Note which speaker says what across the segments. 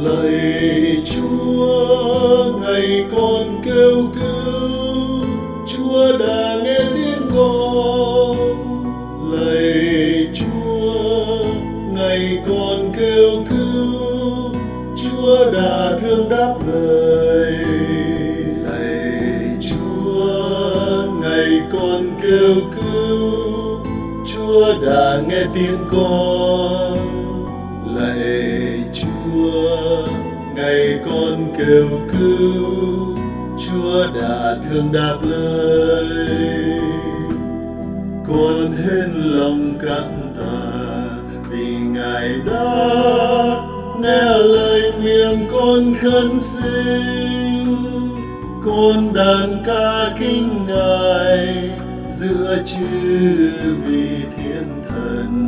Speaker 1: Lạy Chúa, ngày con kêu cứu, Chúa đã nghe tiếng con. Lạy Chúa, ngày con kêu cứu, Chúa đã thương đáp lời. Lạy Chúa, ngày con kêu cứu, Chúa đã nghe tiếng con. Lạy Chúa, ngày con kêu cứu, Chúa đã thương đáp lời. Con hết lòng cảm tạ vì Ngài đã nghe lời miệng con khấn xin. Con đàn ca kính Ngài giữa chư vị thiên thần,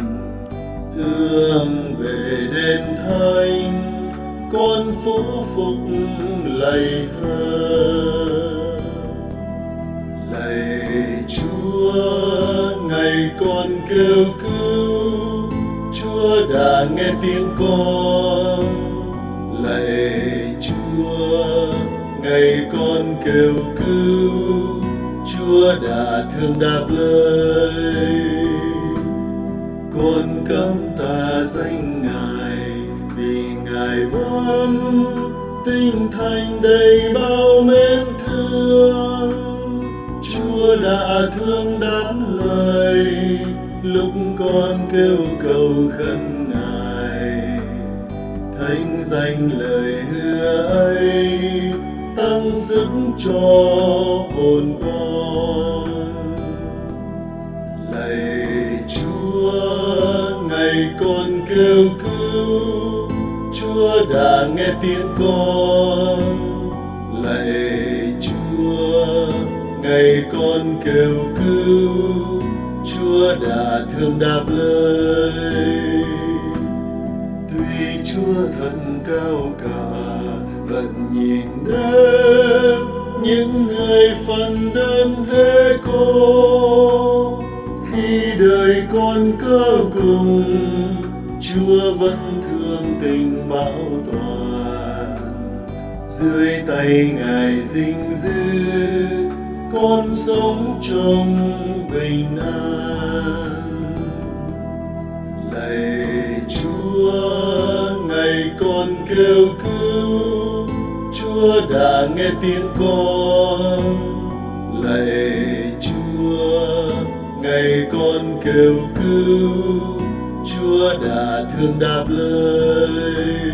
Speaker 1: hướng về đền thánh con phúc phục lạy Thơ. Lạy Chúa, ngày con kêu cứu, Chúa đã nghe tiếng con. Lạy Chúa, ngày con kêu cứu, Chúa đã thương đáp lời. Con cảm tạ danh Ngài vì Ngài vẫn tinh thành đầy bao mến thương. Chúa đã thương đáp lời lúc con kêu cầu khấn Ngài. Thánh danh lời hứa ấy tăng sức cho hồn con. Lạy Chúa, ngày con kêu cứu, Chúa đã nghe tiếng con. Lạy Chúa, ngày con kêu cứu, Chúa đã thương đáp lời. Tuy Chúa thần cao cả vẫn nhìn đến những người phần đơn thế cô. Khi đời con cơ cùng, Chúa vẫn thương tình bảo toàn. Dưới tay Ngài gìn giữ, con sống trong bình an. Lạy Chúa, ngày con kêu cứu, Chúa đã nghe tiếng con. Lạy Chúa, ngày con kêu cứu, Chúa đã thương đáp lời.